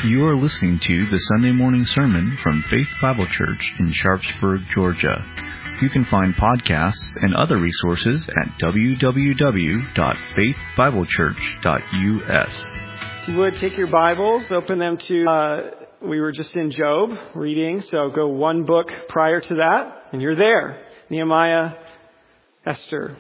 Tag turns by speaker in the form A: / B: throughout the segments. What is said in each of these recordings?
A: You are listening to the Sunday morning sermon from Faith Bible Church in Sharpsburg, Georgia. You can find podcasts and other resources at www.faithbiblechurch.us.
B: If you would, take your Bibles, open them to, we were just in Job reading, so go one book prior to that, and you're there. Nehemiah, Esther.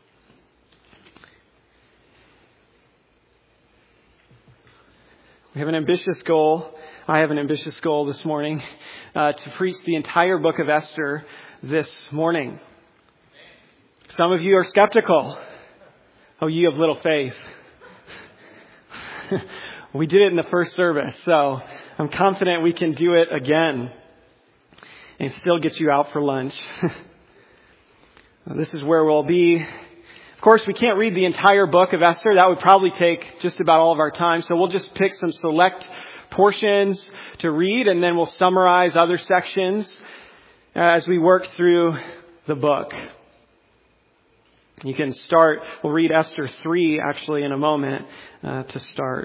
B: We have an ambitious goal. I have an ambitious goal this morning to preach the entire book of Esther this morning. Some of you are skeptical. Oh, ye of little faith. We did it in the first service, so I'm confident we can do it again and still get you out for lunch. This is where we'll be. Of course, we can't read the entire book of Esther. That would probably take just about all of our time. So we'll just pick some select portions to read, and then we'll summarize other sections as we work through the book. You can start, we'll read Esther 3 actually in a moment to start.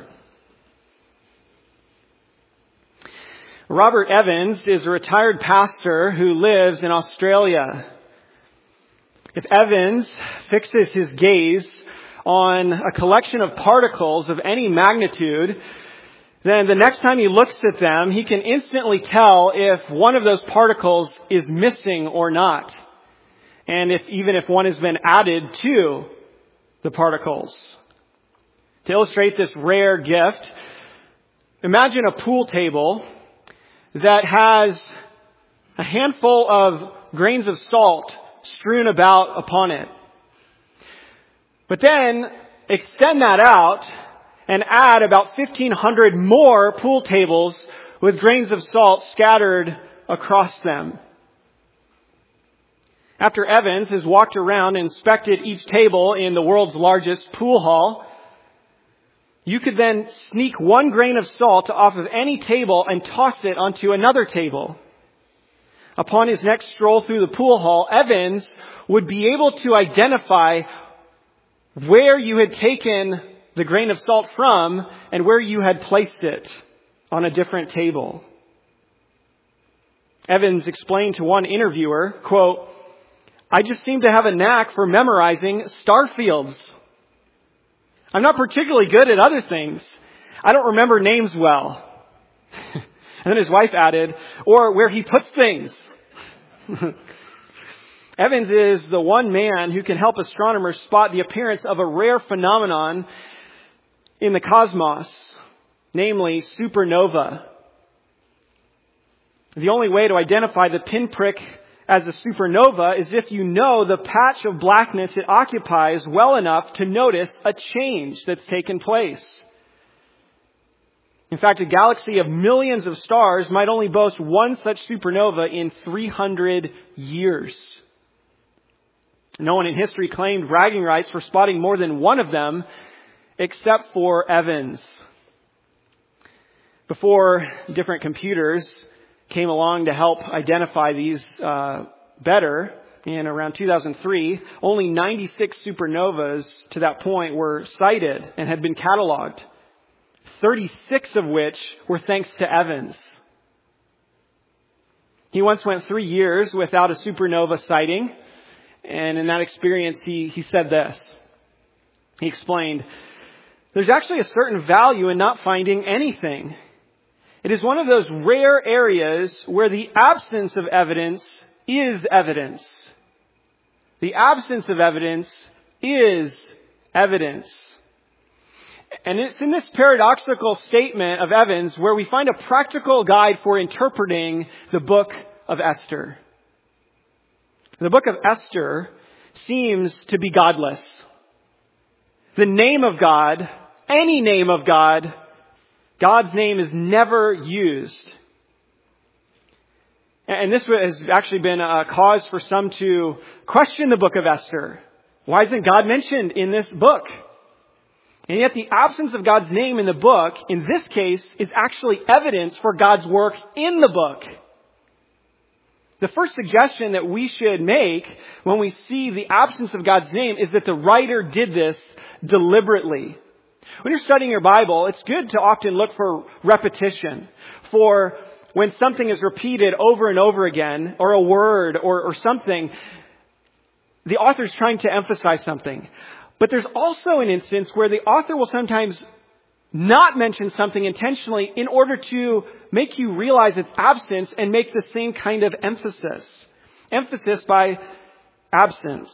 B: Robert Evans is a retired pastor who lives in Australia. If Evans fixes his gaze on a collection of particles of any magnitude, then the next time he looks at them, he can instantly tell if one of those particles is missing or not. And even if one has been added to the particles. To illustrate this rare gift, imagine a pool table that has a handful of grains of salt strewn about upon it. But then extend that out and add about 1,500 more pool tables with grains of salt scattered across them. After Evans has walked around and inspected each table in the world's largest pool hall, you could then sneak one grain of salt off of any table and toss it onto another table. Upon his next stroll through the pool hall, Evans would be able to identify where you had taken the grain of salt from and where you had placed it on a different table. Evans explained to one interviewer, quote, "I just seem to have a knack for memorizing star fields. I'm not particularly good at other things. I don't remember names well." And then his wife added, "or where he puts things." Evans is the one man who can help astronomers spot the appearance of a rare phenomenon in the cosmos, namely supernova. The only way to identify the pinprick as a supernova is if you know the patch of blackness it occupies well enough to notice a change that's taken place. In fact, a galaxy of millions of stars might only boast one such supernova in 300 years. No one in history claimed bragging rights for spotting more than one of them, except for Evans. Before different computers came along to help identify these better, in around 2003, only 96 supernovas to that point were cited and had been cataloged. 36 of which were thanks to Evans. He once went 3 years without a supernova sighting, and in that experience he said this. He explained, "There's actually a certain value in not finding anything. It is one of those rare areas where the absence of evidence is evidence. The absence of evidence is evidence." And it's in this paradoxical statement of Evans where we find a practical guide for interpreting the book of Esther. The book of Esther seems to be godless. The name of God, any name of God, God's name is never used. And this has actually been a cause for some to question the book of Esther. Why isn't God mentioned in this book? And yet the absence of God's name in the book, in this case, is actually evidence for God's work in the book. The first suggestion that we should make when we see the absence of God's name is that the writer did this deliberately. When you're studying your Bible, it's good to often look for repetition, for when something is repeated over and over again, or a word or something, the author's trying to emphasize something. But there's also an instance where the author will sometimes not mention something intentionally in order to make you realize its absence and make the same kind of emphasis. Emphasis by absence.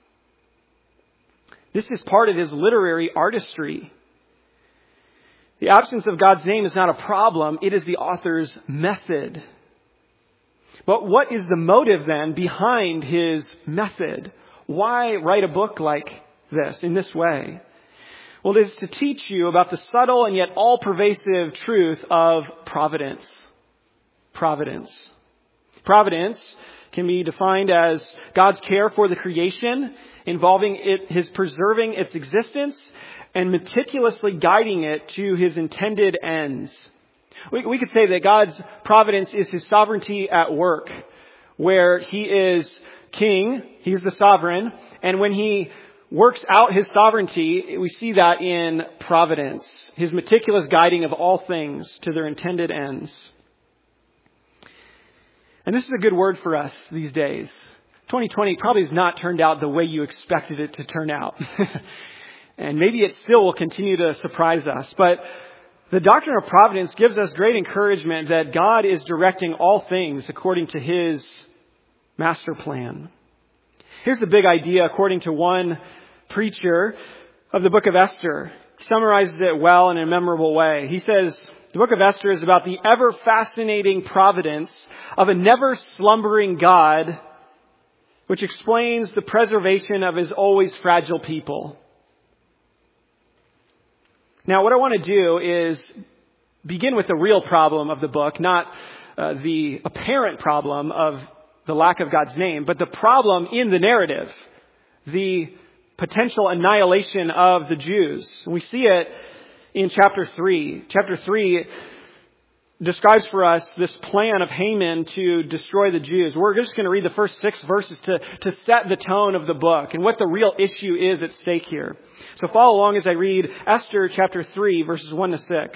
B: This is part of his literary artistry. The absence of God's name is not a problem. It is the author's method. But what is the motive then behind his method? Why write a book like this, in this way? Well, it is to teach you about the subtle and yet all-pervasive truth of providence. Providence. Providence can be defined as God's care for the creation, involving his preserving its existence and meticulously guiding it to his intended ends. We could say that God's providence is his sovereignty at work, where he is king, he's the sovereign, and when he works out his sovereignty, we see that in providence, his meticulous guiding of all things to their intended ends. And this is a good word for us these days. 2020 probably has not turned out the way you expected it to turn out. And maybe it still will continue to surprise us. But the doctrine of providence gives us great encouragement that God is directing all things according to his master plan. Here's the big idea according to one preacher of the book of Esther. He summarizes it well in a memorable way. He says, the book of Esther is about the ever-fascinating providence of a never-slumbering God, which explains the preservation of his always fragile people. Now, what I want to do is begin with the real problem of the book, not the apparent problem of the lack of God's name, but the problem in the narrative, the potential annihilation of the Jews. We see it in chapter 3. Chapter 3 describes for us this plan of Haman to destroy the Jews. We're just going to read the first 6 verses to set the tone of the book and what the real issue is at stake here. So follow along as I read Esther chapter 3, verses 1 to 6. It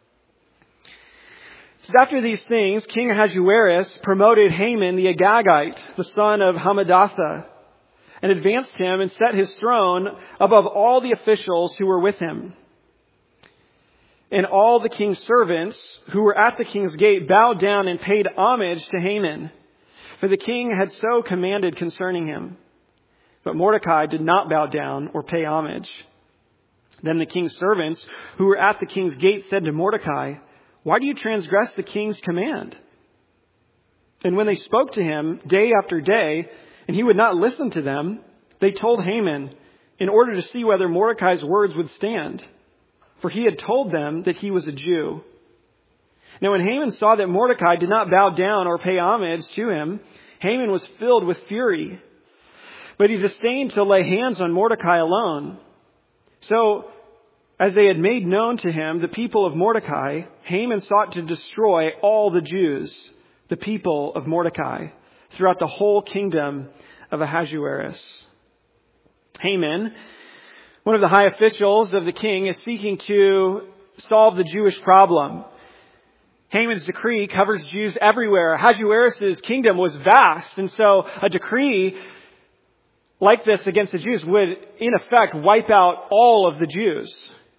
B: says, after these things, King Ahasuerus promoted Haman the Agagite, the son of Hammedatha, and advanced him and set his throne above all the officials who were with him. And all the king's servants who were at the king's gate bowed down and paid homage to Haman, for the king had so commanded concerning him. But Mordecai did not bow down or pay homage. Then the king's servants who were at the king's gate said to Mordecai, why do you transgress the king's command? And when they spoke to him day after day, and he would not listen to them, they told Haman in order to see whether Mordecai's words would stand. For he had told them that he was a Jew. Now when Haman saw that Mordecai did not bow down or pay homage to him, Haman was filled with fury. But he disdained to lay hands on Mordecai alone. So, as they had made known to him the people of Mordecai, Haman sought to destroy all the Jews, the people of Mordecai, throughout the whole kingdom of Ahasuerus. Haman, one of the high officials of the king, is seeking to solve the Jewish problem. Haman's decree covers Jews everywhere. Ahasuerus' kingdom was vast, and so a decree like this against the Jews would, in effect, wipe out all of the Jews.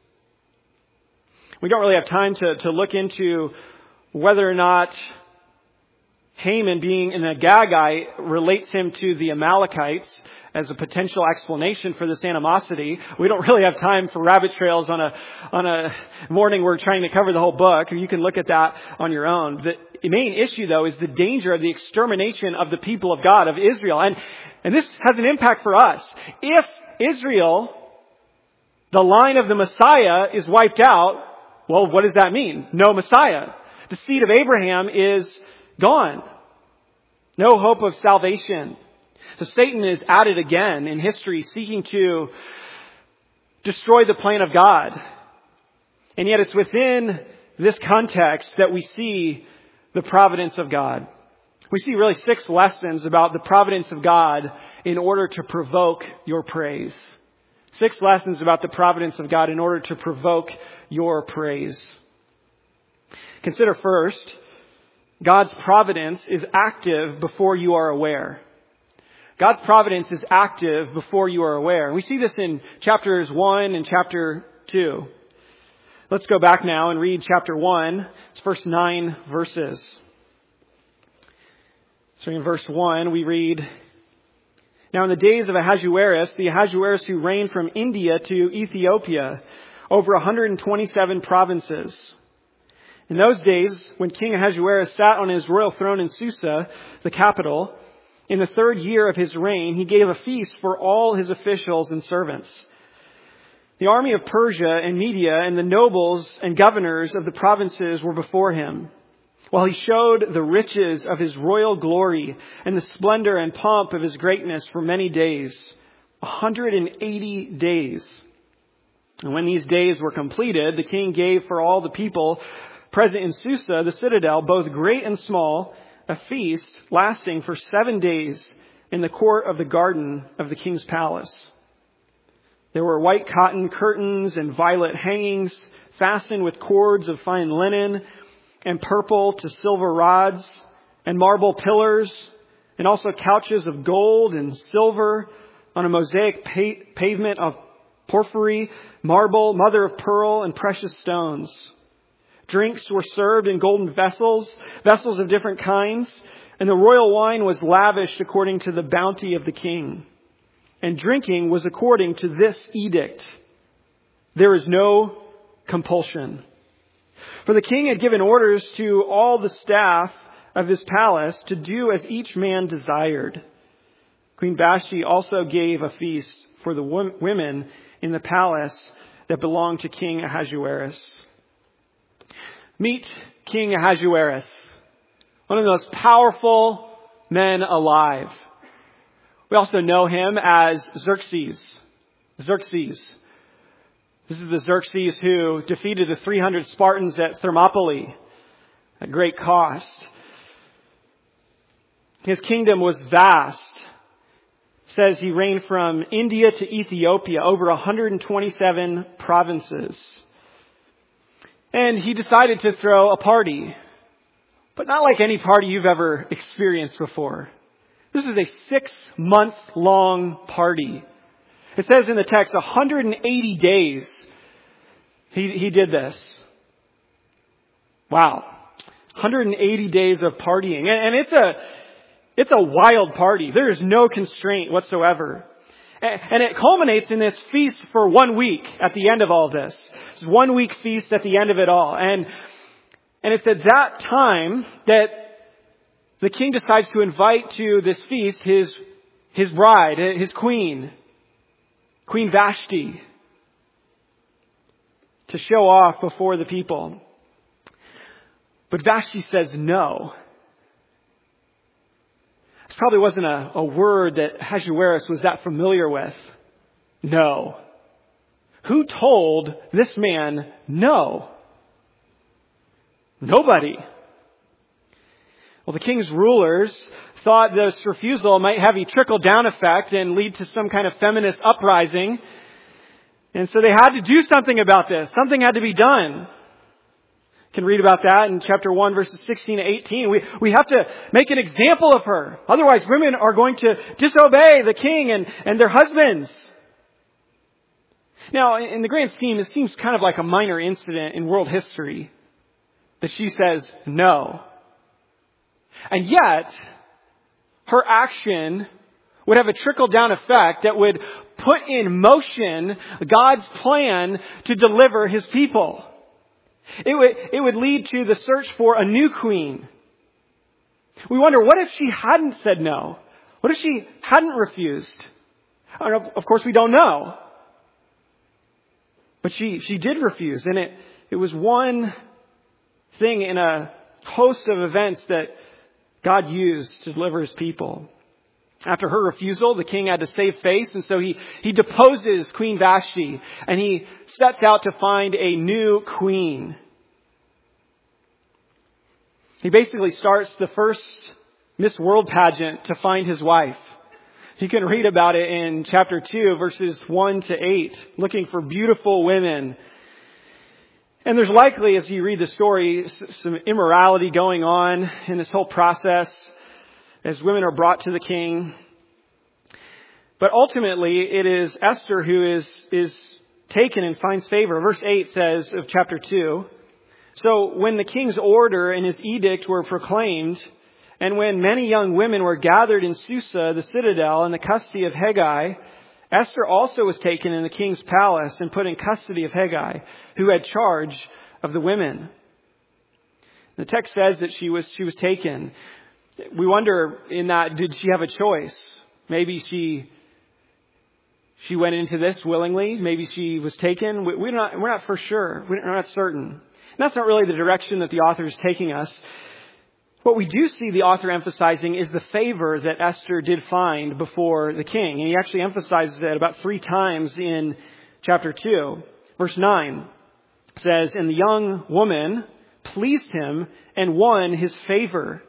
B: We don't really have time to look into whether or not Haman, being an Agagite, relates him to the Amalekites as a potential explanation for this animosity. We don't really have time for rabbit trails on a morning we're trying to cover the whole book. You can look at that on your own. The main issue, though, is the danger of the extermination of the people of God, of Israel. And this has an impact for us. If Israel, the line of the Messiah, is wiped out, well, what does that mean? No Messiah. The seed of Abraham is gone. No hope of salvation. So Satan is at it again in history, seeking to destroy the plan of God. And yet it's within this context that we see the providence of God. We see really 6 lessons about the providence of God in order to provoke your praise. 6 lessons about the providence of God in order to provoke your praise. Consider first, God's providence is active before you are aware. God's providence is active before you are aware. And we see this in chapters 1 and chapter 2. Let's go back now and read chapter 1. It's first 9 verses. So in verse 1, we read, "Now in the days of Ahasuerus, the Ahasuerus who reigned from India to Ethiopia, over 127 provinces. In those days, when King Ahasuerus sat on his royal throne in Susa, the capital, in the 3rd year of his reign, he gave a feast for all his officials and servants. The army of Persia and Media and the nobles and governors of the provinces were before him, while he showed the riches of his royal glory and the splendor and pomp of his greatness for many days, 180 days. And when these days were completed, the king gave for all the people present in Susa, the citadel, both great and small, a feast lasting for 7 days in the court of the garden of the king's palace. There were white cotton curtains and violet hangings fastened with cords of fine linen and purple to silver rods and marble pillars, and also couches of gold and silver on a mosaic pavement of porphyry, marble, mother of pearl, and precious stones. Drinks were served in golden vessels of different kinds, and the royal wine was lavished according to the bounty of the king. And drinking was according to this edict: there is no compulsion. For the king had given orders to all the staff of his palace to do as each man desired. Queen Vashti also gave a feast for the women in the palace that belonged to King Ahasuerus." Meet King Ahasuerus, one of the most powerful men alive. We also know him as Xerxes. This is the Xerxes who defeated the 300 Spartans at Thermopylae at great cost. His kingdom was vast. It says he reigned from India to Ethiopia, over 127 provinces. And he decided to throw a party, but not like any party you've ever experienced before. This is a 6-month-long party. It says in the text, 180 days he did this. Wow. 180 days of partying. And it's a wild party. There is no constraint whatsoever. And it culminates in this feast for 1 week at the end of all of this. It's 1 week feast at the end of it all. And it's at that time that the king decides to invite to this feast his bride, his queen, Queen Vashti, to show off before the people. But Vashti says no. This probably wasn't a word that Ahasuerus was that familiar with. No. Who told this man no? Nobody. Well, the king's rulers thought this refusal might have a trickle-down effect and lead to some kind of feminist uprising. And so they had to do something about this. Something had to be done. You can read about that in chapter 1, verses 16 to 18. We have to make an example of her. Otherwise, women are going to disobey the king and their husbands. Now, in the grand scheme, it seems kind of like a minor incident in world history that she says no. And yet, her action would have a trickle-down effect that would put in motion God's plan to deliver his people. It would lead to the search for a new queen. We wonder, what if she hadn't said no? What if she hadn't refused? Of course, we don't know. But she did refuse. And it was one thing in a host of events that God used to deliver his people. After her refusal, the king had to save face, and so he deposes Queen Vashti, and he sets out to find a new queen. He basically starts the first Miss World pageant to find his wife. You can read about it in chapter 2, verses 1 to 8, looking for beautiful women. And there's likely, as you read the story, some immorality going on in this whole process as women are brought to the king. But ultimately, it is Esther who is taken and finds favor. Verse 8 says of chapter 2, "So when the king's order and his edict were proclaimed, and when many young women were gathered in Susa, the citadel, in the custody of Hegai, Esther also was taken in the king's palace and put in custody of Hegai, who had charge of the women." The text says that she was taken. We wonder in that, did she have a choice? Maybe she went into this willingly. Maybe she was taken. We're not for sure. We're not certain. And that's not really the direction that the author is taking us. What we do see the author emphasizing is the favor that Esther did find before the king. And he actually emphasizes it about 3 times in chapter 2. Verse 9 says, "And the young woman pleased him and won his favor."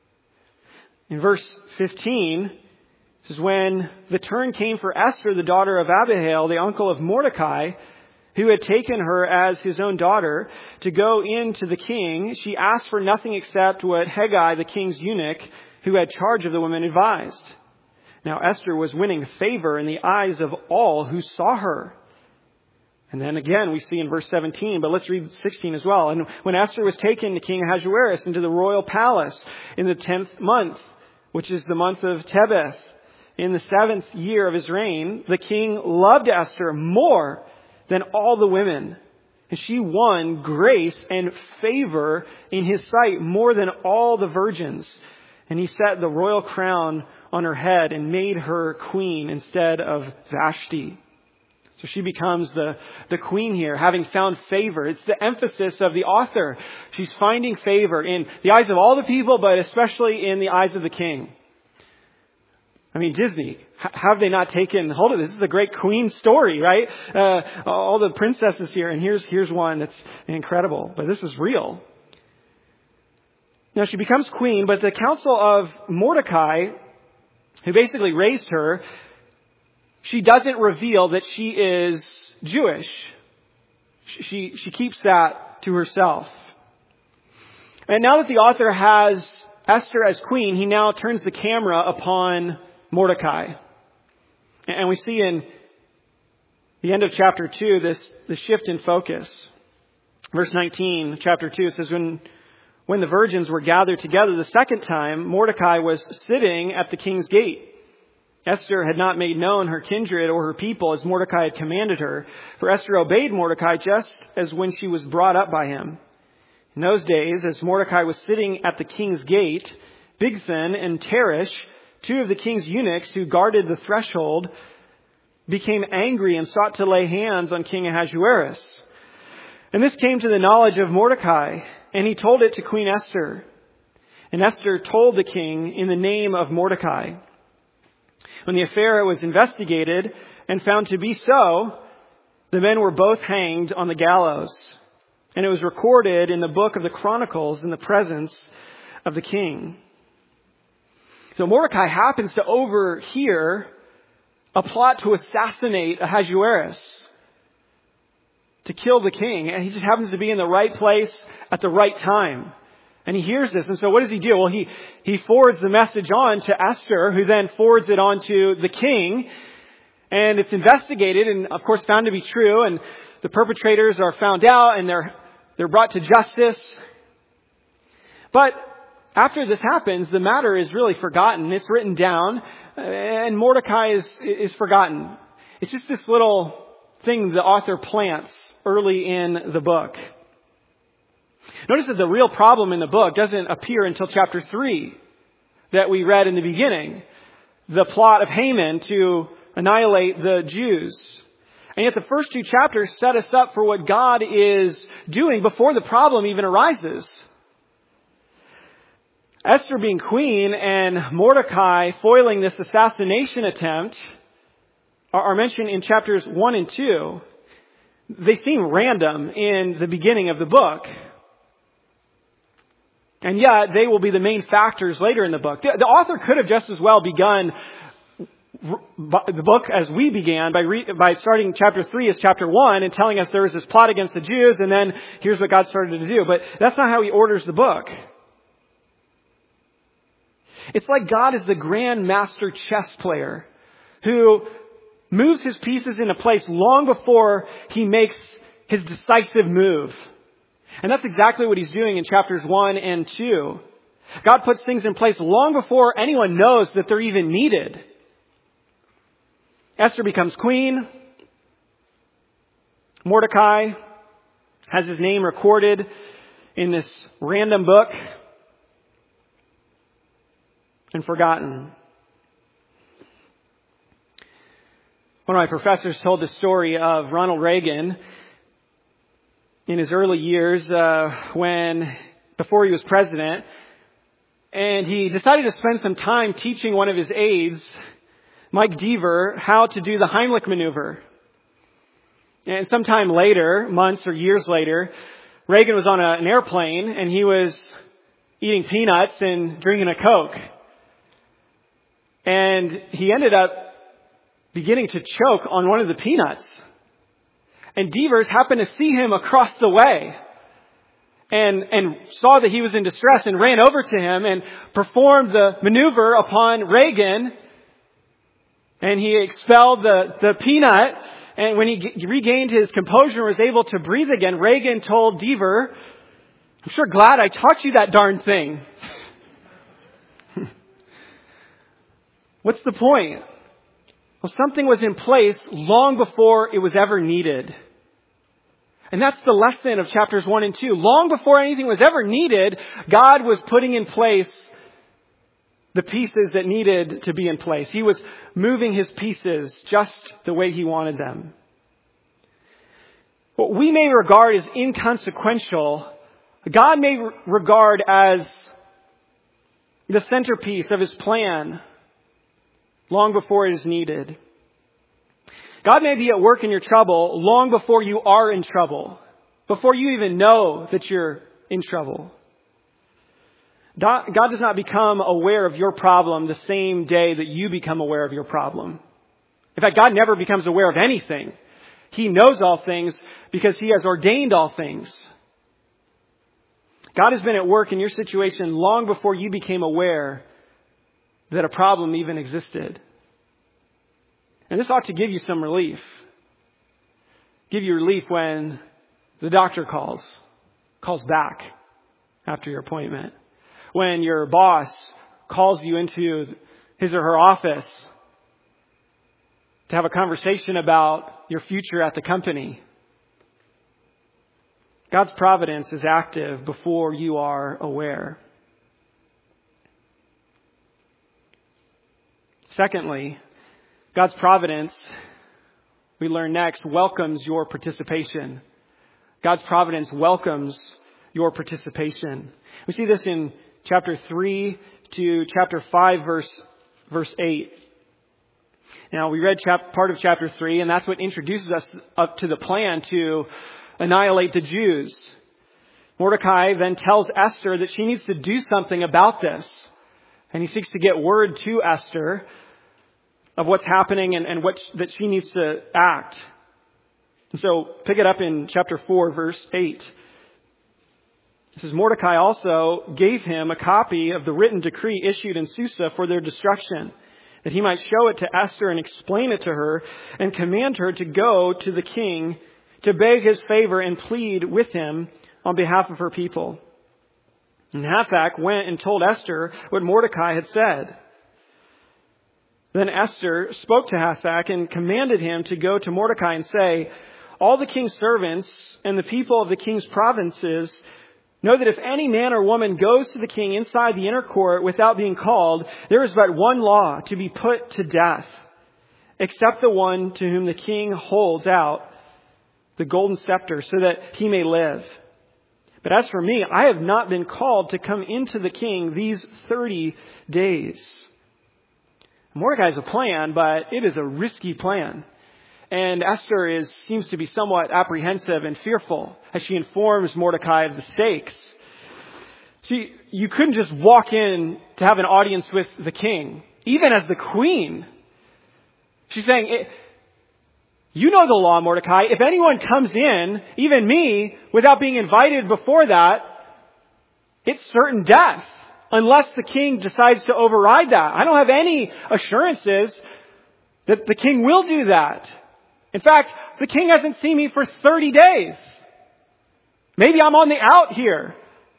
B: In verse 15, it says, "When the turn came for Esther, the daughter of Abihail, the uncle of Mordecai, who had taken her as his own daughter, to go in to the king, she asked for nothing except what Hegai, the king's eunuch, who had charge of the women, advised. Now Esther was winning favor in the eyes of all who saw her." And then again, we see in verse 17, but let's read 16 as well. "And when Esther was taken to King Ahasuerus into the royal palace in the 10th month, which is the month of Tebeth, in the 7th year of his reign, the king loved Esther more than all the women. And she won grace and favor in his sight more than all the virgins. And he set the royal crown on her head and made her queen instead of Vashti." So she becomes the queen here, having found favor. It's the emphasis of the author. She's finding favor in the eyes of all the people, but especially in the eyes of the king. I mean, Disney, have they not taken hold of this? This is a great queen story, right? All the princesses here, and here's one that's incredible, but this is real. Now she becomes queen, but the council of Mordecai, who basically raised her, she doesn't reveal that she is Jewish. She keeps that to herself. And now that the author has Esther as queen, he now turns the camera upon Mordecai. And we see in the end of chapter 2 the shift in focus. Verse 19, chapter 2, it says, when the virgins were gathered together the second time, Mordecai was sitting at the king's gate. Esther had not made known her kindred or her people as Mordecai had commanded her, for Esther obeyed Mordecai just as when she was brought up by him. In those days, as Mordecai was sitting at the king's gate, Bigthan and Teresh, 2 of the king's eunuchs who guarded the threshold, became angry and sought to lay hands on King Ahasuerus. And this came to the knowledge of Mordecai, and he told it to Queen Esther. And Esther told the king in the name of Mordecai. When the affair was investigated and found to be so, the men were both hanged on the gallows. And it was recorded in the book of the Chronicles in the presence of the king. So Mordecai happens to overhear a plot to assassinate Ahasuerus, to kill the king. And he just happens to be in the right place at the right time. And he hears this. And so what does he do? Well, he forwards the message on to Esther, who then forwards it on to the king. And it's investigated and, of course, found to be true. And the perpetrators are found out and they're brought to justice. But after this happens, the matter is really forgotten. It's written down, and Mordecai is forgotten. It's just this little thing the author plants early in the book. Notice that the real problem in the book doesn't appear until chapter 3 that we read in the beginning. The plot of Haman to annihilate the Jews. And yet the first 2 chapters set us up for what God is doing before the problem even arises. Esther being queen and Mordecai foiling this assassination attempt are mentioned in chapters 1 and 2. They seem random in the beginning of the book. And yet they will be the main factors later in the book. The author could have just as well begun the book as we began by starting chapter 3 as chapter 1 and telling us there was this plot against the Jews and then here's what God started to do. But that's not how he orders the book. It's like God is the grand master chess player who moves his pieces into place long before he makes his decisive move. And that's exactly what he's doing in chapters 1 and 2. God puts things in place long before anyone knows that they're even needed. Esther becomes queen. Mordecai has his name recorded in this random book and forgotten. One of my professors told the story of Ronald Reagan in his early years before he was president, and he decided to spend some time teaching one of his aides, Mike Deaver, how to do the Heimlich maneuver. And sometime later, months or years later, Reagan was on an airplane and he was eating peanuts and drinking a Coke. And he ended up beginning to choke on one of the peanuts. And Devers happened to see him across the way and saw that he was in distress and ran over to him and performed the maneuver upon Reagan. And he expelled the peanut. And when he regained his composure and was able to breathe again, Reagan told Deaver, "I'm sure glad I taught you that darn thing." What's the point? Well, something was in place long before it was ever needed. And that's the lesson of chapters 1 and 2. Long before anything was ever needed, God was putting in place the pieces that needed to be in place. He was moving his pieces just the way he wanted them. What we may regard as inconsequential, God may regard as the centerpiece of his plan long before it is needed. God may be at work in your trouble long before you are in trouble, before you even know that you're in trouble. God does not become aware of your problem the same day that you become aware of your problem. In fact, God never becomes aware of anything. He knows all things because he has ordained all things. God has been at work in your situation long before you became aware that a problem even existed. And this ought to give you some relief. Give you relief when the doctor calls back after your appointment. When your boss calls you into his or her office to have a conversation about your future at the company. God's providence is active before you are aware. Secondly, God's providence, we learn next, welcomes your participation. God's providence welcomes your participation. We see this in chapter 3 to chapter 5, verse 8. Now, we read part of chapter 3, and that's what introduces us up to the plan to annihilate the Jews. Mordecai then tells Esther that she needs to do something about this. And he seeks to get word to Esther of what's happening and that she needs to act. And so, pick it up in chapter 4, verse 8. It says, Mordecai also gave him a copy of the written decree issued in Susa for their destruction, that he might show it to Esther and explain it to her and command her to go to the king to beg his favor and plead with him on behalf of her people. And Hathach went and told Esther what Mordecai had said. Then Esther spoke to Hathach and commanded him to go to Mordecai and say, all the king's servants and the people of the king's provinces know that if any man or woman goes to the king inside the inner court without being called, there is but one law, to be put to death, except the one to whom the king holds out the golden scepter so that he may live. But as for me, I have not been called to come into the king these 30 days. Mordecai has a plan, but it is a risky plan. And Esther seems to be somewhat apprehensive and fearful as she informs Mordecai of the stakes. See, you couldn't just walk in to have an audience with the king. Even as the queen, She's saying, you know the law, Mordecai. If anyone comes in, even me, without being invited before that, it's certain death. Unless the king decides to override that. I don't have any assurances that the king will do that. In fact, the king hasn't seen me for 30 days. Maybe I'm on the out here.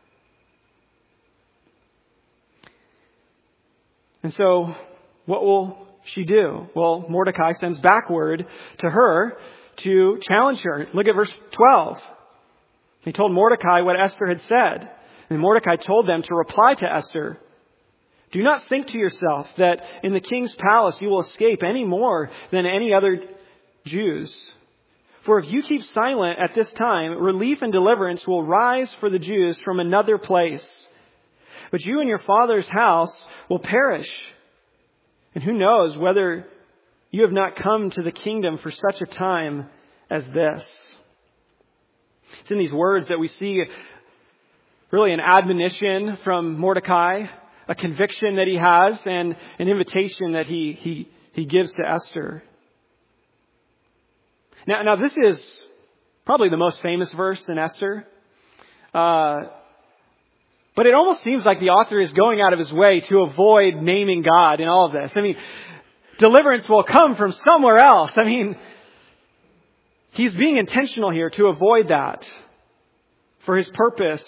B: And so, what will she do? Well, Mordecai sends backward to her to challenge her. Look at verse 12. He told Mordecai what Esther had said. And Mordecai told them to reply to Esther, "Do not think to yourself that in the king's palace you will escape any more than any other Jews. For if you keep silent at this time, relief and deliverance will rise for the Jews from another place. But you and your father's house will perish. And who knows whether you have not come to the kingdom for such a time as this." It's in these words that we see really an admonition from Mordecai, a conviction that he has, and an invitation that he gives to Esther. Now this is probably the most famous verse in Esther. But it almost seems like the author is going out of his way to avoid naming God in all of this. I mean, deliverance will come from somewhere else. I mean, he's being intentional here to avoid that for his purpose,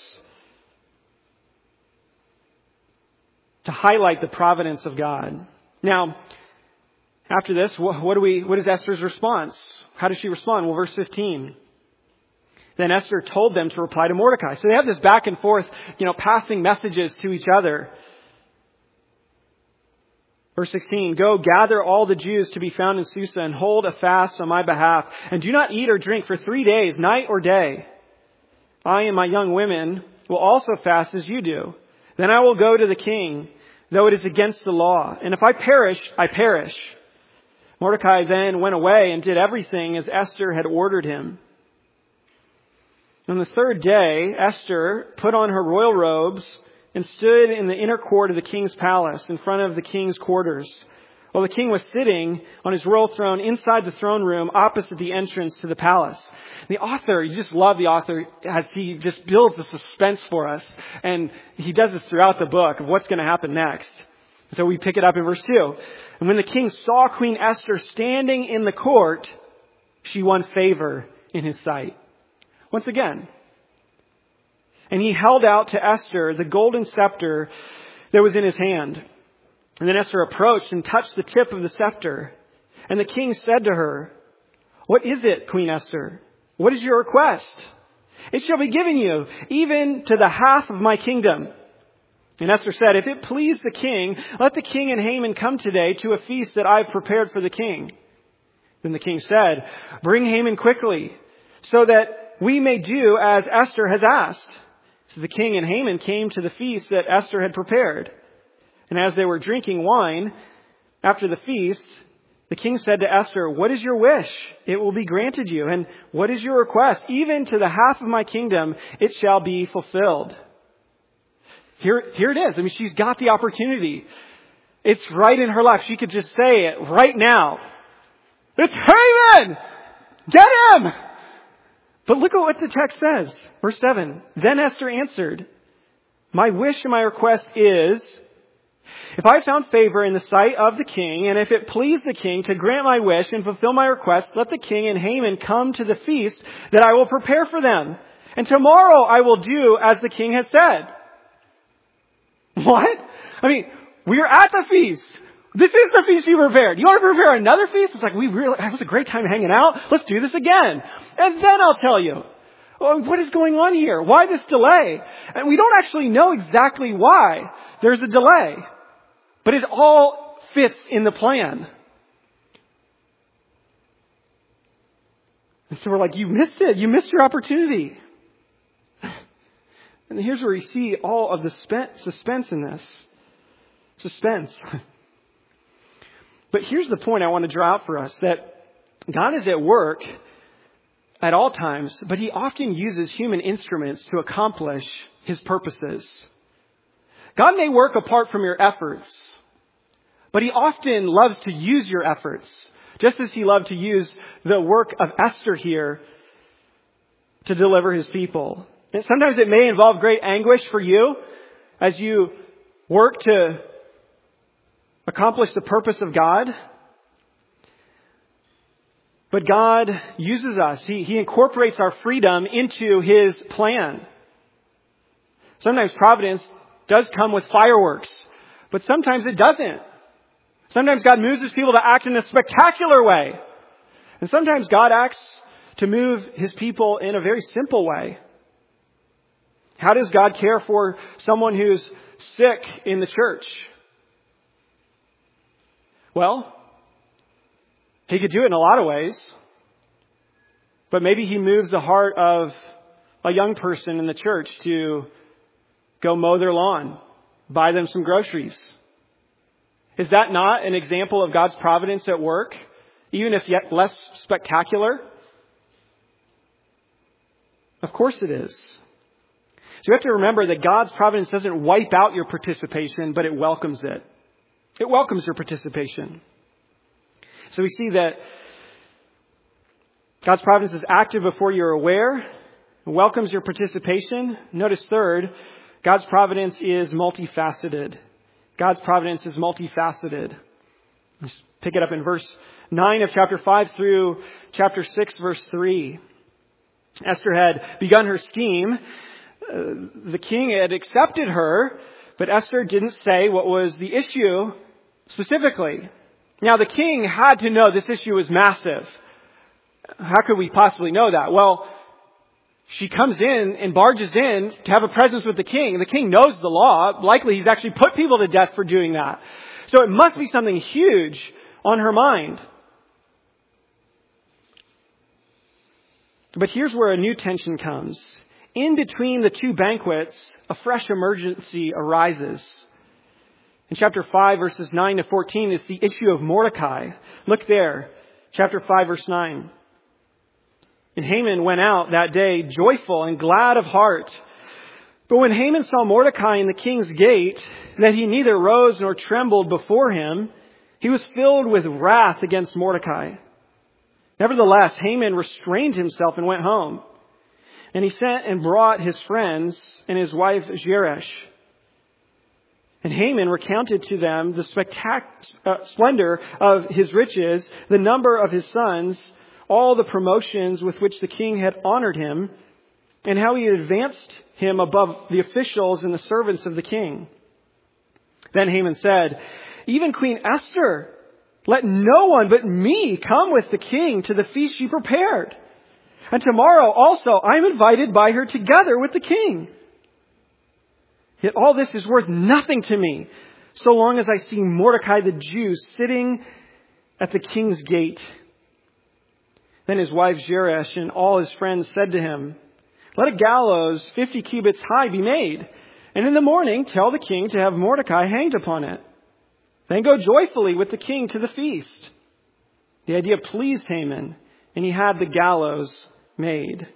B: to highlight the providence of God. Now, after this, what is Esther's response? How does she respond? Well, verse 15. Then Esther told them to reply to Mordecai. So they have this back and forth, passing messages to each other. Verse 16, "Go gather all the Jews to be found in Susa and hold a fast on my behalf. And do not eat or drink for 3 days, night or day. I and my young women will also fast as you do. Then I will go to the king, though it is against the law. And if I perish, I perish." Mordecai then went away and did everything as Esther had ordered him. On the third day, Esther put on her royal robes and stood in the inner court of the king's palace in front of the king's quarters, while the king was sitting on his royal throne inside the throne room opposite the entrance to the palace. The author, you just love the author as he just builds the suspense for us. And he does this throughout the book of what's going to happen next. So we pick it up in verse 2. "And when the king saw Queen Esther standing in the court, she won favor in his sight." Once again. "And he held out to Esther the golden scepter that was in his hand. And then Esther approached and touched the tip of the scepter. And the king said to her, 'What is it, Queen Esther? What is your request?' 'It shall be given you, even to the half of my kingdom.' And Esther said, 'If it please the king, let the king and Haman come today to a feast that I have prepared for the king.' Then the king said, 'Bring Haman quickly, so that we may do as Esther has asked.' So the king and Haman came to the feast that Esther had prepared. And as they were drinking wine after the feast, the king said to Esther, 'What is your wish? It will be granted you. And what is your request? Even to the half of my kingdom, it shall be fulfilled.'" Here it is. I mean, she's got the opportunity. It's right in her life. She could just say it right now. "It's Haman! Get him!" But look at what the text says. Verse 7. "Then Esther answered, 'My wish and my request is, if I have found favor in the sight of the king, and if it please the king to grant my wish and fulfill my request, let the king and Haman come to the feast that I will prepare for them. And tomorrow I will do as the king has said.'" What? I mean, we're at the feast. This is the feast you prepared. You want to prepare another feast? It's like, it was a great time hanging out. Let's do this again. And then I'll tell you. What is going on here? Why this delay? And we don't actually know exactly why there's a delay. But it all fits in the plan. And so we're like, you missed it. You missed your opportunity. And here's where you see all of the suspense in this. Suspense. But here's the point I want to draw out for us, that God is at work at all times, but He often uses human instruments to accomplish His purposes. God may work apart from your efforts, but He often loves to use your efforts just as he loved to use the work of Esther here to deliver his people. And sometimes it may involve great anguish for you as you work to accomplish the purpose of God. But God uses us. He incorporates our freedom into His plan. Sometimes providence does come with fireworks, but sometimes it doesn't. Sometimes God moves His people to act in a spectacular way. And sometimes God acts to move His people in a very simple way. How does God care for someone who's sick in the church? Well, He could do it in a lot of ways. But maybe He moves the heart of a young person in the church to go mow their lawn, buy them some groceries. Is that not an example of God's providence at work, even if yet less spectacular? Of course it is. So you have to remember that God's providence doesn't wipe out your participation, but it welcomes it. It welcomes your participation. So we see that God's providence is active before you're aware. It welcomes your participation. Notice third, God's providence is multifaceted. God's providence is multifaceted. Let's pick it up in verse 9 of chapter 5 through chapter 6, verse 3. Esther had begun her scheme. The king had accepted her, but Esther didn't say what was the issue specifically. Now, the king had to know this issue was massive. How could we possibly know that? Well, she comes in and barges in to have a presence with the king. The king knows the law. Likely he's actually put people to death for doing that. So it must be something huge on her mind. But here's where a new tension comes. In between the two banquets, a fresh emergency arises. In chapter 5, verses 9 to 14, it's the issue of Mordecai. Look there, chapter 5, verse 9. And Haman went out that day joyful and glad of heart. But when Haman saw Mordecai in the king's gate, that he neither rose nor trembled before him, he was filled with wrath against Mordecai. Nevertheless, Haman restrained himself and went home. And he sent and brought his friends and his wife Zeresh. And Haman recounted to them the splendor of his riches, the number of his sons, all the promotions with which the king had honored him, and how he had advanced him above the officials and the servants of the king. Then Haman said, "Even Queen Esther, let no one but me come with the king to the feast she prepared. And tomorrow also I am invited by her together with the king. Yet all this is worth nothing to me, so long as I see Mordecai the Jew sitting at the king's gate." Then his wife Zeresh and all his friends said to him, "Let a gallows 50 cubits high be made, and in the morning tell the king to have Mordecai hanged upon it. Then go joyfully with the king to the feast." The idea pleased Haman, and he had the gallows made.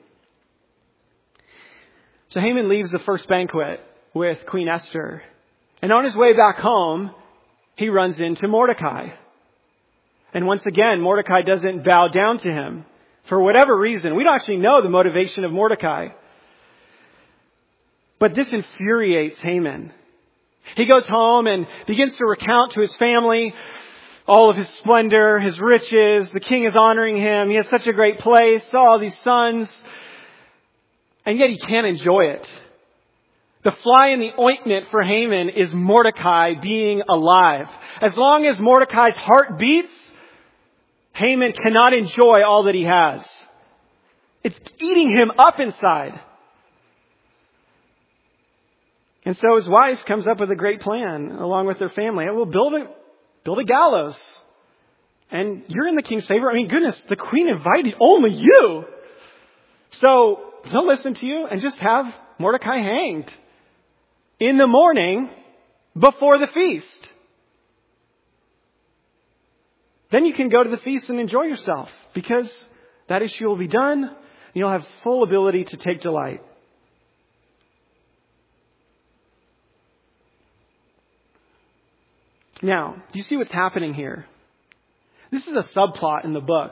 B: So Haman leaves the first banquet with Queen Esther. And on his way back home, he runs into Mordecai. And once again, Mordecai doesn't bow down to him. For whatever reason, we don't actually know the motivation of Mordecai. But this infuriates Haman. He goes home and begins to recount to his family all of his splendor, his riches. The king is honoring him. He has such a great place, all these sons. And yet he can't enjoy it. The fly in the ointment for Haman is Mordecai being alive. As long as Mordecai's heart beats, Haman cannot enjoy all that he has. It's eating him up inside. And so his wife comes up with a great plan along with their family. We'll build a gallows. And you're in the king's favor. I mean, goodness, the queen invited only you. So they'll listen to you and just have Mordecai hanged in the morning before the feast. Then you can go to the feast and enjoy yourself because that issue will be done. And you'll have full ability to take delight. Now, do you see what's happening here? This is a subplot in the book.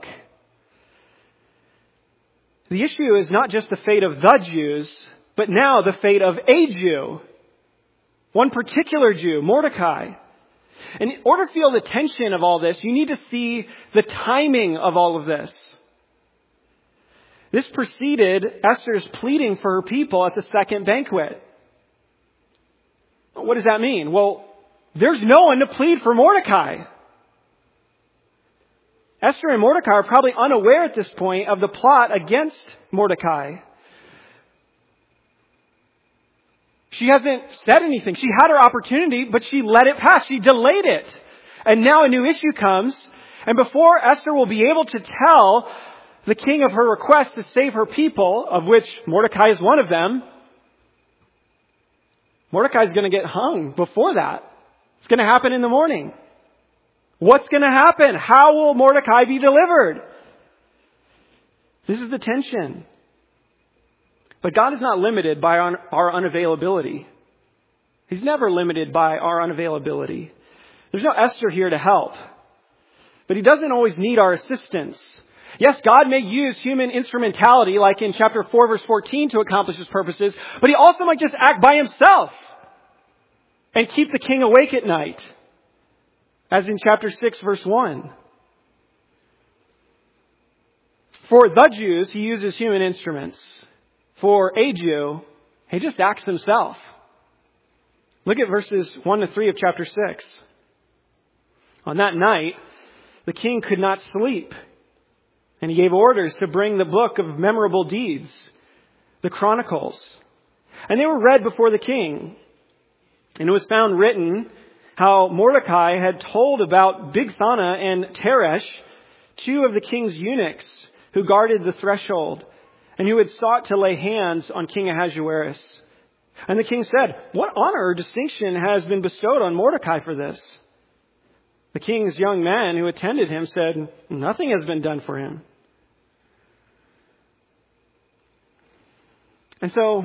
B: The issue is not just the fate of the Jews, but now the fate of a Jew. One particular Jew, Mordecai. And in order to feel the tension of all this, you need to see the timing of all of this. This preceded Esther's pleading for her people at the second banquet. What does that mean? Well, there's no one to plead for Mordecai. Esther and Mordecai are probably unaware at this point of the plot against Mordecai. She hasn't said anything. She had her opportunity, but she let it pass. She delayed it. And now a new issue comes. And before Esther will be able to tell the king of her request to save her people, of which Mordecai is one of them, Mordecai is going to get hung before that. It's going to happen in the morning. What's going to happen? How will Mordecai be delivered? This is the tension. But God is not limited by our unavailability. He's never limited by our unavailability. There's no Esther here to help. But He doesn't always need our assistance. Yes, God may use human instrumentality, like in chapter 4, verse 14, to accomplish His purposes. But He also might just act by Himself and keep the king awake at night, as in chapter 6, verse 1. For the Jews, He uses human instruments. For a Jew, He just acts Himself. Look at verses 1 to 3 of chapter 6. On that night, the king could not sleep, and he gave orders to bring the book of memorable deeds, the Chronicles. And they were read before the king. And it was found written how Mordecai had told about Bigthana and Teresh, two of the king's eunuchs who guarded the threshold, and who had sought to lay hands on King Ahasuerus. And the king said, "What honor or distinction has been bestowed on Mordecai for this?" The king's young men who attended him said, "Nothing has been done for him." And so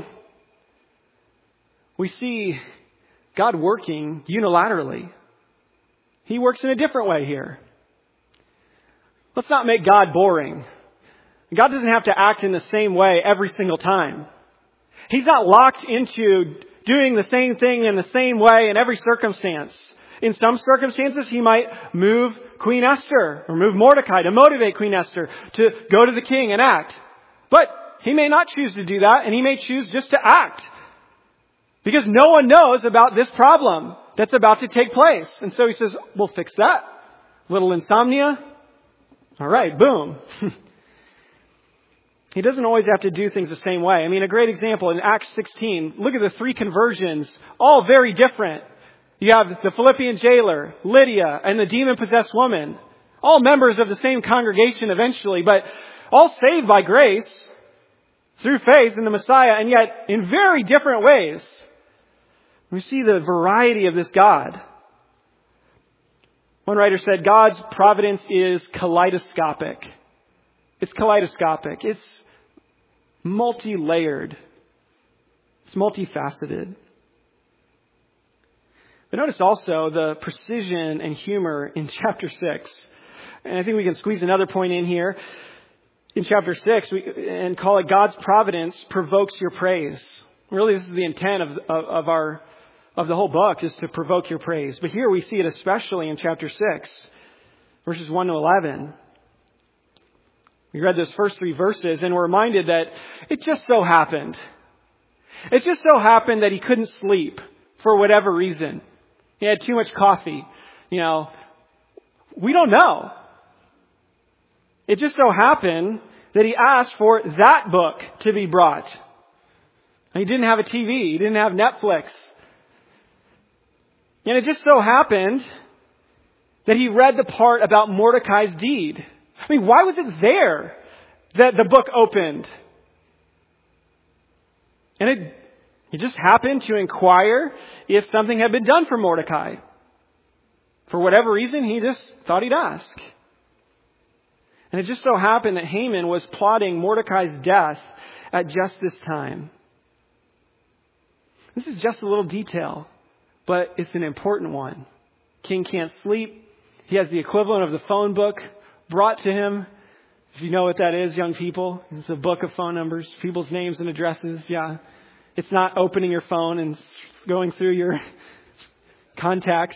B: we see God working unilaterally. He works in a different way here. Let's not make God boring. God doesn't have to act in the same way every single time. He's not locked into doing the same thing in the same way in every circumstance. In some circumstances, He might move Queen Esther or move Mordecai to motivate Queen Esther to go to the king and act. But He may not choose to do that, and He may choose just to act. Because no one knows about this problem that's about to take place. And so He says, we'll fix that. Little insomnia. All right, boom. He doesn't always have to do things the same way. I mean, a great example in Acts 16, look at the 3 conversions, all very different. You have the Philippian jailer, Lydia, and the demon-possessed woman, all members of the same congregation eventually, but all saved by grace through faith in the Messiah, and yet in very different ways. We see the variety of this God. One writer said, God's providence is kaleidoscopic. It's kaleidoscopic. It's multi-layered. It's multifaceted. But notice also the precision and humor in chapter 6. And I think we can squeeze another point in here. In chapter 6, and call it God's providence provokes your praise. Really, this is the intent of the whole book, is to provoke your praise. But here we see it especially in chapter 6, verses 1 to 11. We read those first 3 verses and we're reminded that it just so happened. It just so happened that he couldn't sleep for whatever reason. He had too much coffee. We don't know. It just so happened that he asked for that book to be brought. He didn't have a TV. He didn't have Netflix. And it just so happened that he read the part about Mordecai's deed. I mean, why was it there that the book opened? And he just happened to inquire if something had been done for Mordecai. For whatever reason, he just thought he'd ask. And it just so happened that Haman was plotting Mordecai's death at just this time. This is just a little detail, but it's an important one. King can't sleep. He has the equivalent of the phone book brought to him. If you know what that is, young people, it's a book of phone numbers, people's names and addresses. Yeah. It's not opening your phone and going through your contacts.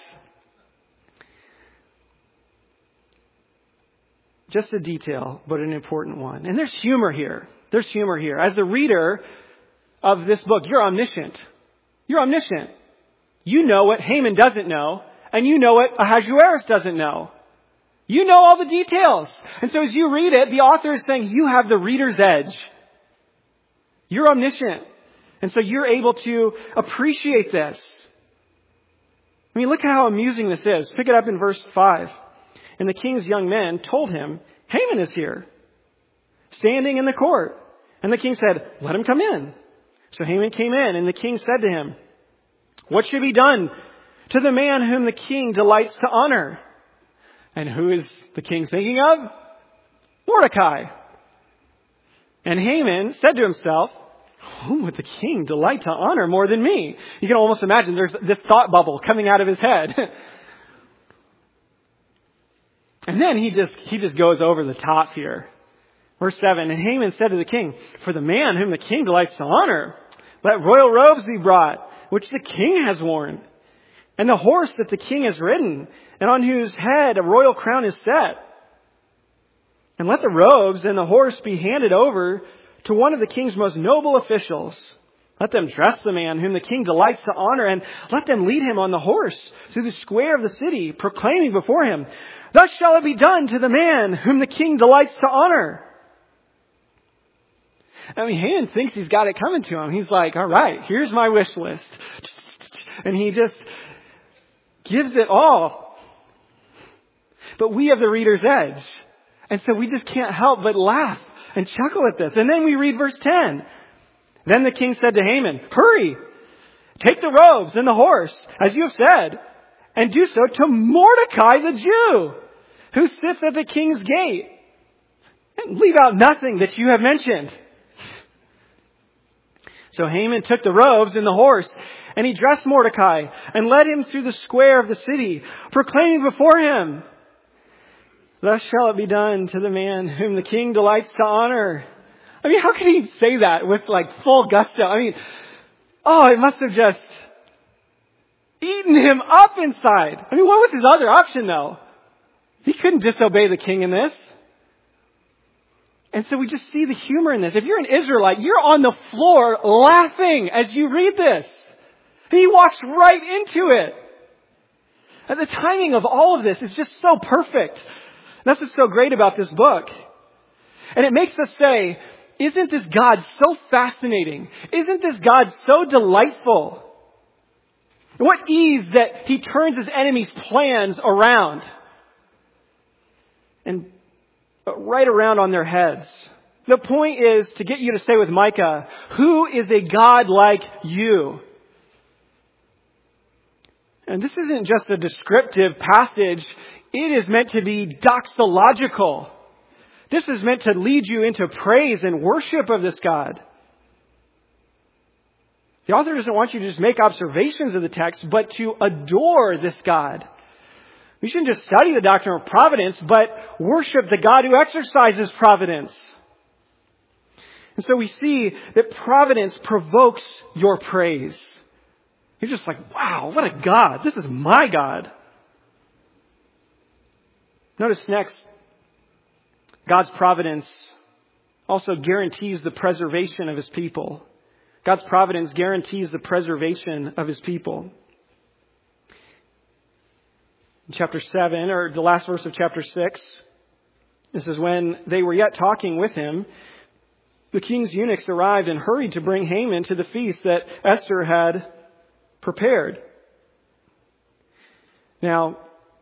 B: Just a detail, but an important one. And there's humor here. There's humor here. As the reader of this book, you're omniscient. You're omniscient. You know what Haman doesn't know, and you know what Ahasuerus doesn't know. You know all the details. And so as you read it, the author is saying you have the reader's edge. You're omniscient. And so you're able to appreciate this. I mean, look at how amusing this is. Pick it up in verse 5. And the king's young men told him, Haman is here, standing in the court. And the king said, let him come in. So Haman came in, and the king said to him, what should be done to the man whom the king delights to honor? And who is the king thinking of? Mordecai. And Haman said to himself, whom would the king delight to honor more than me? You can almost imagine there's this thought bubble coming out of his head. And then he just goes over the top here. Verse 7, and Haman said to the king, for the man whom the king delights to honor, let royal robes be brought, which the king has worn, and the horse that the king has ridden, and on whose head a royal crown is set. And let the robes and the horse be handed over to one of the king's most noble officials. Let them dress the man whom the king delights to honor, and let them lead him on the horse through the square of the city, proclaiming before him, thus shall it be done to the man whom the king delights to honor. I mean, Haman thinks he's got it coming to him. He's like, all right, here's my wish list. And he just gives it all. But we have the reader's edge. And so we just can't help but laugh and chuckle at this. And then we read verse 10. Then the king said to Haman, hurry, take the robes and the horse, as you have said, and do so to Mordecai the Jew, who sits at the king's gate. And leave out nothing that you have mentioned. So Haman took the robes and the horse, and he dressed Mordecai and led him through the square of the city, proclaiming before him, thus shall it be done to the man whom the king delights to honor. I mean, how can he say that with like full gusto? I mean, it must have just eaten him up inside. I mean, what was his other option though? He couldn't disobey the king in this. And so we just see the humor in this. If you're an Israelite, you're on the floor laughing as you read this. And he walks right into it. And the timing of all of this is just so perfect. That's what's so great about this book. And it makes us say, isn't this God so fascinating? Isn't this God so delightful? What ease that he turns his enemies' plans around. And right around on their heads. The point is to get you to say with Micah, who is a God like you? And this isn't just a descriptive passage. It is meant to be doxological. This is meant to lead you into praise and worship of this God. The author doesn't want you to just make observations of the text, but to adore this God. We shouldn't just study the doctrine of providence, but worship the God who exercises providence. And so we see that providence provokes your praise. You're just like, wow, what a God. This is my God. Notice next, God's providence also guarantees the preservation of his people. God's providence guarantees the preservation of his people. In chapter 7, or the last verse of chapter 6, this is when they were yet talking with him. The king's eunuchs arrived and hurried to bring Haman to the feast that Esther had prepared. Now,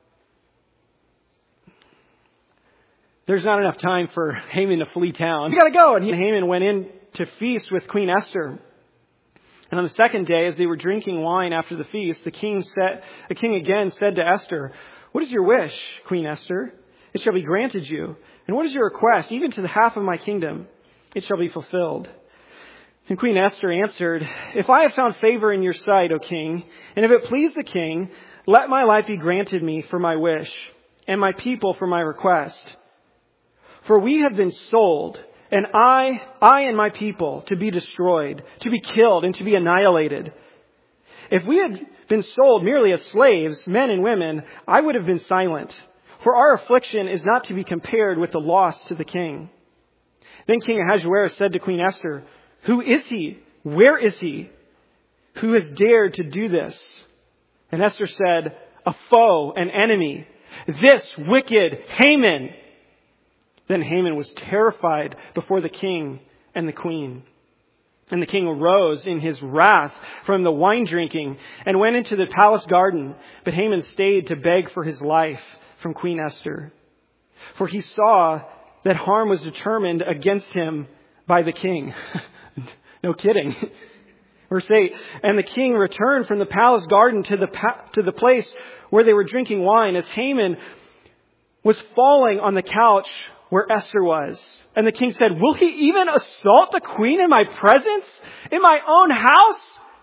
B: there's not enough time for Haman to flee town. You gotta go! And Haman went in to feast with Queen Esther. And on the second day, as they were drinking wine after the feast, the king again said to Esther, what is your wish, Queen Esther? It shall be granted you. And what is your request? Even to the half of my kingdom, it shall be fulfilled. And Queen Esther answered, if I have found favor in your sight, O king, and if it please the king, let my life be granted me for my wish. and my people for my request. For we have been sold, and I and my people, to be destroyed, to be killed, and to be annihilated. If we had been sold merely as slaves, men and women, I would have been silent. For our affliction is not to be compared with the loss to the king. Then King Ahasuerus said to Queen Esther, "Who is he? Where is he? Who has dared to do this?" And Esther said, "A foe, an enemy, this wicked Haman." Then Haman was terrified before the king and the queen. And the king arose in his wrath from the wine drinking and went into the palace garden. But Haman stayed to beg for his life from Queen Esther. For he saw that harm was determined against him by the king. No kidding. Verse 8, and the king returned from the palace garden to the place where they were drinking wine as Haman was falling on the couch where Esther was. And the king said, "Will he even assault the queen in my presence, in my own house?"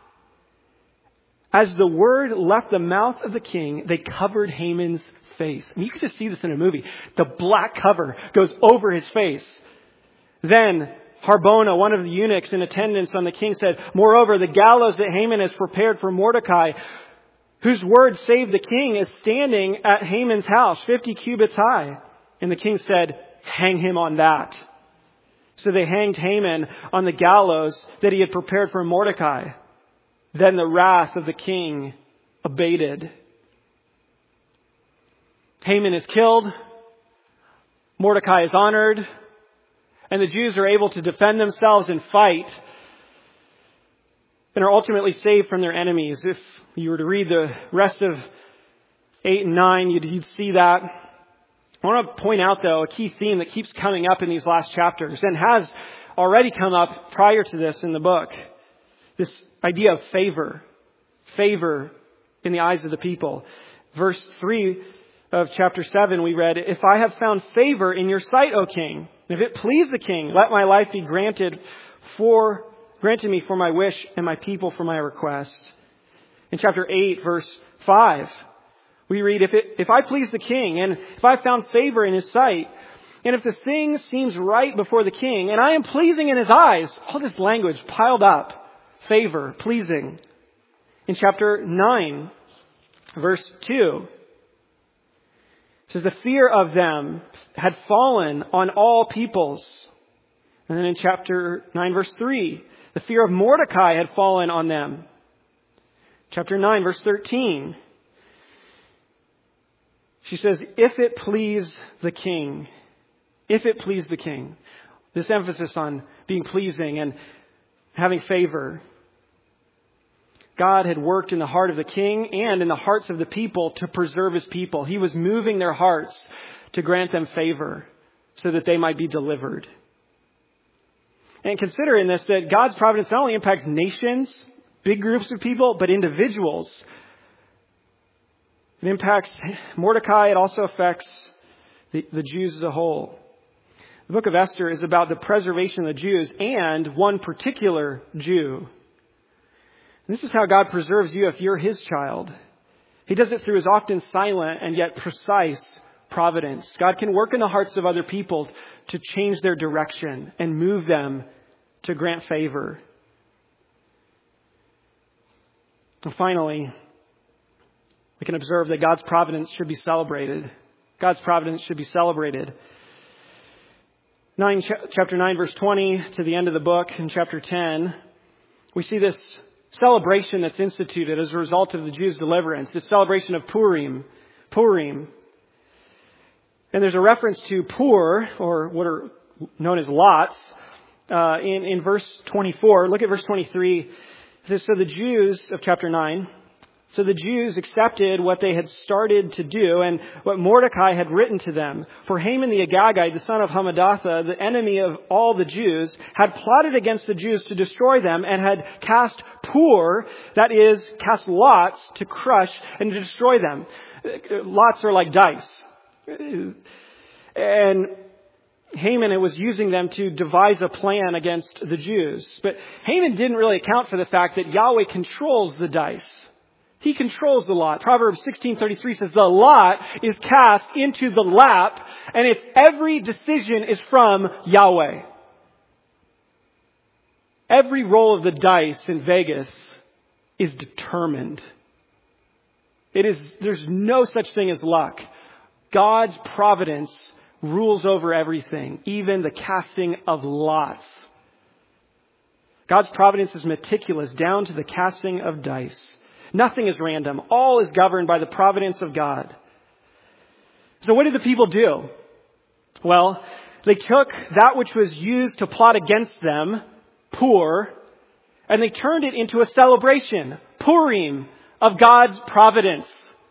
B: As the word left the mouth of the king, they covered Haman's face. I mean, you can just see this in a movie. The black cover goes over his face. Then Harbona, one of the eunuchs in attendance on the king, said, "Moreover, the gallows that Haman has prepared for Mordecai, whose word saved the king, is standing at Haman's house, 50 cubits high." And the king said, "Hang him on that." So they hanged Haman on the gallows that he had prepared for Mordecai. Then the wrath of the king abated. Haman is killed. Mordecai is honored. And the Jews are able to defend themselves and fight, and are ultimately saved from their enemies. If you were to read the rest of 8 and 9, you'd see that. I want to point out, though, a key theme that keeps coming up in these last chapters and has already come up prior to this in the book. This idea of favor. Favor in the eyes of the people. Verse 3 of chapter 7, we read, "If I have found favor in your sight, O king, if it please the king, let my life be granted me for my wish and my people for my request." In chapter 8, verse 5, we read, if I please the king, and if I found favor in his sight, and if the thing seems right before the king, and I am pleasing in his eyes, all this language piled up. Favor, pleasing. In chapter 9, verse 2, it says, "The fear of them had fallen on all peoples." And then in chapter 9, verse 3, "The fear of Mordecai had fallen on them." Chapter 9, verse 13, she says, "If it please the king." If it please the king. This emphasis on being pleasing and having favor. God had worked in the heart of the king and in the hearts of the people to preserve his people. He was moving their hearts to grant them favor so that they might be delivered. And consider in this that God's providence not only impacts nations, big groups of people, but individuals. It impacts Mordecai. It also affects the Jews as a whole. The book of Esther is about the preservation of the Jews and one particular Jew. And this is how God preserves you if you're his child. He does it through his often silent and yet precise providence. God can work in the hearts of other people to change their direction and move them to grant favor. And finally, we can observe that God's providence should be celebrated. God's providence should be celebrated. Chapter 9, verse 20 to the end of the book in chapter 10, we see this celebration that's instituted as a result of the Jews' deliverance, this celebration of Purim. And there's a reference to Pur, or what are known as lots, in verse 24. Look at verse 23. It says, "So the Jews," of chapter 9, "so the Jews accepted what they had started to do and what Mordecai had written to them. For Haman the Agagite, the son of Hammedatha, the enemy of all the Jews, had plotted against the Jews to destroy them and had cast Pur, that is, cast lots to crush and to destroy them." Lots are like dice. And Haman was using them to devise a plan against the Jews. But Haman didn't really account for the fact that Yahweh controls the dice. He controls the lot. Proverbs 16:33 says, the lot is cast into the lap, and its every decision is from Yahweh. Every roll of the dice in Vegas is determined. There's no such thing as luck. God's providence rules over everything, even the casting of lots. God's providence is meticulous down to the casting of dice. Nothing is random. All is governed by the providence of God. So what did the people do? Well, they took that which was used to plot against them, Pur, and they turned it into a celebration, Purim, of God's providence.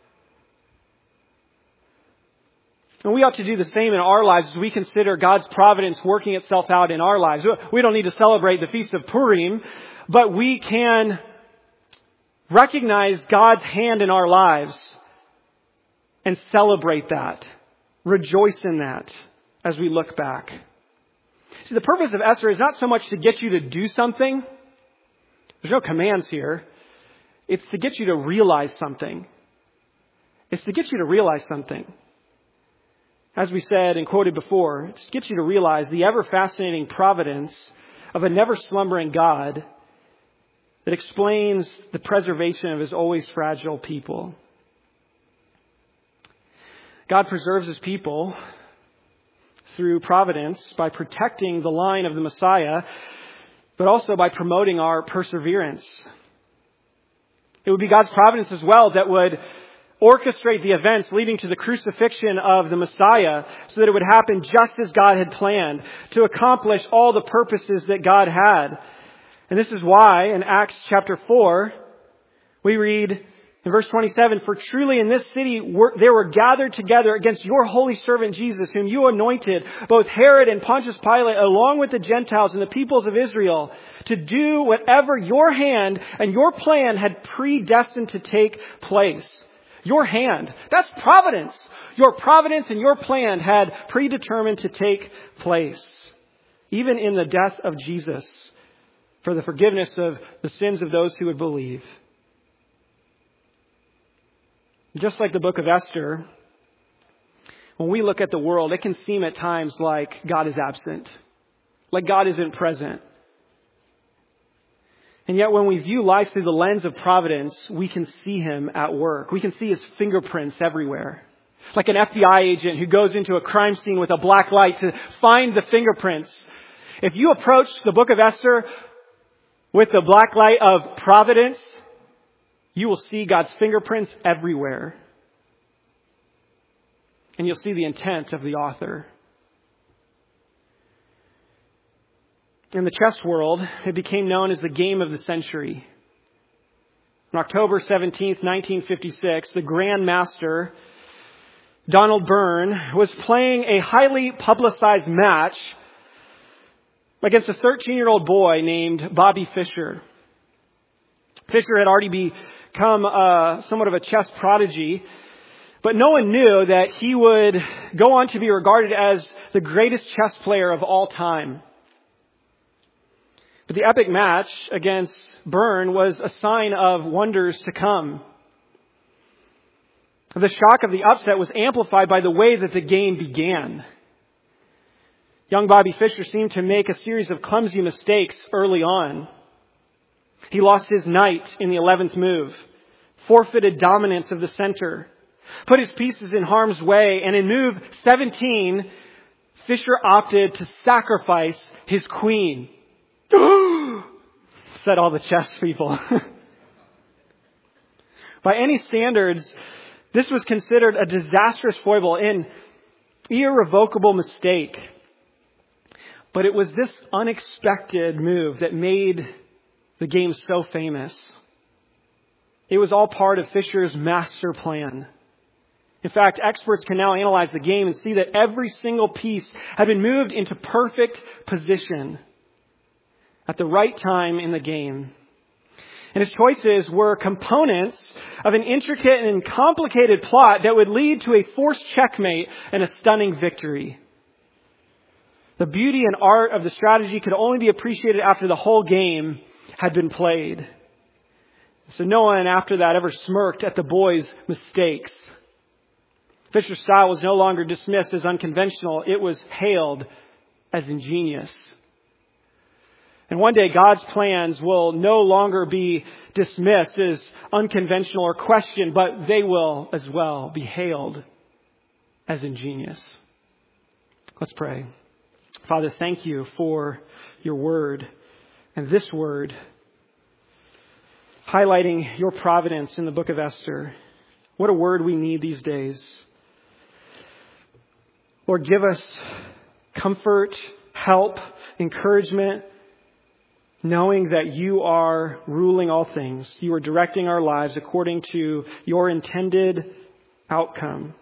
B: And we ought to do the same in our lives as we consider God's providence working itself out in our lives. We don't need to celebrate the Feast of Purim, but we can recognize God's hand in our lives and celebrate that. Rejoice in that as we look back. See, the purpose of Esther is not so much to get you to do something. There's no commands here. It's to get you to realize something. It's to get you to realize something. As we said and quoted before, it's to get you to realize the ever-fascinating providence of a never-slumbering God that explains the preservation of His always fragile people. God preserves His people through providence by protecting the line of the Messiah, but also by promoting our perseverance. It would be God's providence as well that would orchestrate the events leading to the crucifixion of the Messiah so that it would happen just as God had planned, to accomplish all the purposes that God had. And this is why in Acts chapter 4, we read in verse 27, for truly in this city there were gathered together against your holy servant Jesus, whom you anointed, both Herod and Pontius Pilate, along with the Gentiles and the peoples of Israel, to do whatever your hand and your plan had predestined to take place. Your hand. That's providence. Your providence and your plan had predetermined to take place. Even in the death of Jesus, for the forgiveness of the sins of those who would believe. Just like the book of Esther, when we look at the world, it can seem at times like God is absent, like God isn't present. And yet when we view life through the lens of providence, we can see Him at work. We can see His fingerprints everywhere. Like an FBI agent who goes into a crime scene with a black light to find the fingerprints. If you approach the book of Esther with the black light of providence, you will see God's fingerprints everywhere. And you'll see the intent of the author. In the chess world, it became known as the game of the century. On October 17th, 1956, the Grand Master, Donald Byrne, was playing a highly publicized match against a 13-year-old boy named Bobby Fischer. Fischer had already become somewhat of a chess prodigy, but no one knew that he would go on to be regarded as the greatest chess player of all time. But the epic match against Byrne was a sign of wonders to come. The shock of the upset was amplified by the way that the game began. Young Bobby Fischer seemed to make a series of clumsy mistakes early on. He lost his knight in the 11th move, forfeited dominance of the center, put his pieces in harm's way, and in move 17, Fischer opted to sacrifice his queen. Said all the chess people. By any standards, this was considered a disastrous foible, an irrevocable mistake. But it was this unexpected move that made the game so famous. It was all part of Fischer's master plan. In fact, experts can now analyze the game and see that every single piece had been moved into perfect position at the right time in the game. And his choices were components of an intricate and complicated plot that would lead to a forced checkmate and a stunning victory. The beauty and art of the strategy could only be appreciated after the whole game had been played. So no one after that ever smirked at the boys' mistakes. Fisher's style was no longer dismissed as unconventional. It was hailed as ingenious. And one day God's plans will no longer be dismissed as unconventional or questioned, but they will as well be hailed as ingenious. Let's pray. Father, thank you for your word and this word highlighting your providence in the book of Esther. What a word we need these days. Lord, give us comfort, help, encouragement, knowing that you are ruling all things. You are directing our lives according to your intended outcome.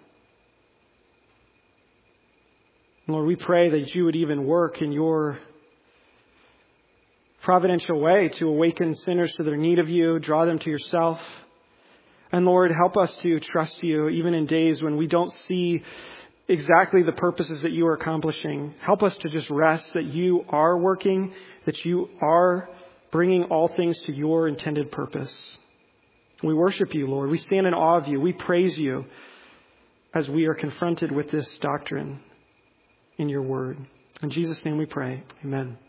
B: Lord, we pray that you would even work in your providential way to awaken sinners to their need of you, draw them to yourself. And Lord, help us to trust you even in days when we don't see exactly the purposes that you are accomplishing. Help us to just rest that you are working, that you are bringing all things to your intended purpose. We worship you, Lord. We stand in awe of you. We praise you as we are confronted with this doctrine in your word. In Jesus' name we pray. Amen.